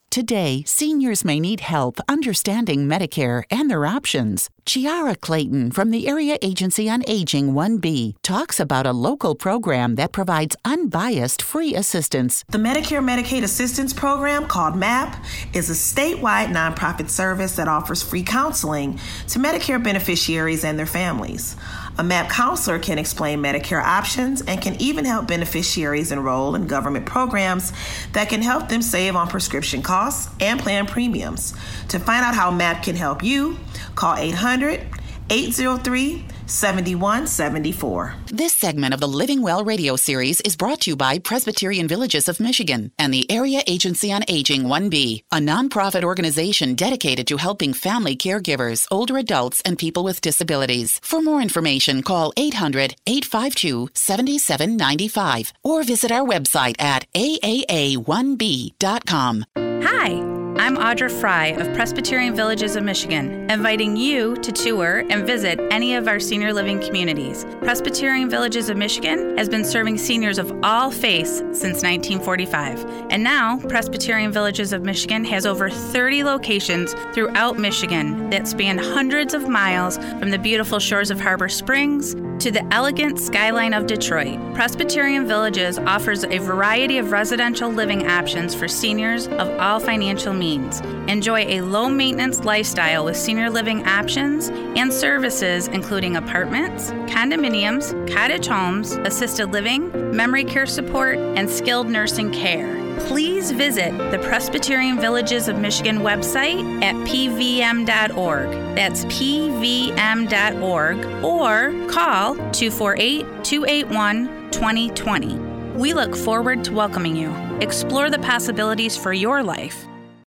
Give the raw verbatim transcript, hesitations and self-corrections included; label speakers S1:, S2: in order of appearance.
S1: Today, seniors may need help understanding Medicare and their options. Chiara Clayton from the Area Agency on Aging one B talks about a local program that provides unbiased free assistance.
S2: The Medicare Medicaid Assistance Program, called MAP, is a statewide nonprofit service that offers free counseling to Medicare beneficiaries and their families. A MAP counselor can explain Medicare options and can even help beneficiaries enroll in government programs that can help them save on prescription costs and plan premiums. To find out how MAP can help you, call eight hundred, eight oh three, seven one seven four.
S1: This segment of the Living Well radio series is brought to you by Presbyterian Villages of Michigan and the Area Agency on Aging one B, a nonprofit organization dedicated to helping family caregivers, older adults, and people with disabilities. For more information, call eight hundred, eight five two, seven seven nine five or visit our website at A A A one B dot com.
S3: Hi. I'm Audra Fry of Presbyterian Villages of Michigan, inviting you to tour and visit any of our senior living communities. Presbyterian Villages of Michigan has been serving seniors of all faiths since nineteen forty-five. And now, Presbyterian Villages of Michigan has over thirty locations throughout Michigan that span hundreds of miles from the beautiful shores of Harbor Springs to the elegant skyline of Detroit. Presbyterian Villages offers a variety of residential living options for seniors of all financial means. Enjoy a low-maintenance lifestyle with senior living options and services including apartments, condominiums, cottage homes, assisted living, memory care support, and skilled nursing care. Please visit the Presbyterian Villages of Michigan website at p v m dot org. That's p v m dot org or call two four eight, two eight one, two zero two zero. We look forward to welcoming you. Explore the possibilities for your life.